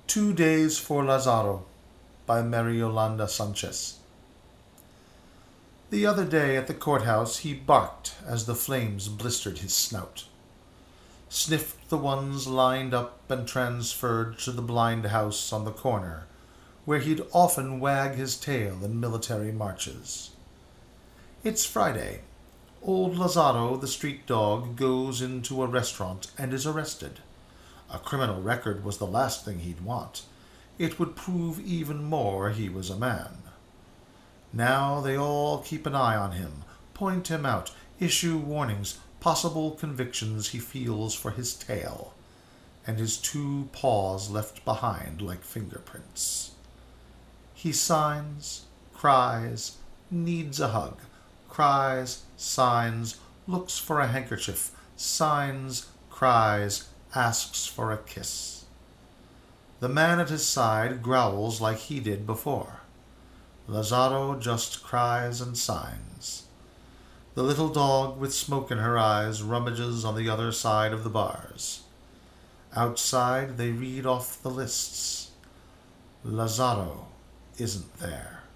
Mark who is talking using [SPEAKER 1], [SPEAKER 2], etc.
[SPEAKER 1] 2 Days for Lazaro by Mary Yolanda Sanchez. The other day at the courthouse he barked as the flames blistered his snout, sniffed the ones lined up and transferred to the blind house on the corner, where he'd often wag his tail in military marches. It's Friday. Old Lazaro, the street dog, goes into a restaurant and is arrested. A criminal record was the last thing he'd want. It would prove even more he was a man. Now they all keep an eye on him, point him out, issue warnings, possible convictions he feels for his tail, and his 2 paws left behind like fingerprints. He signs, cries, needs a hug, cries, signs, looks for a handkerchief, signs, cries, asks for a kiss. The man at his side growls like he did before. Lazaro just cries and signs. The little dog with smoke in her eyes rummages on the other side of the bars. Outside they read off the lists. Lazaro isn't there.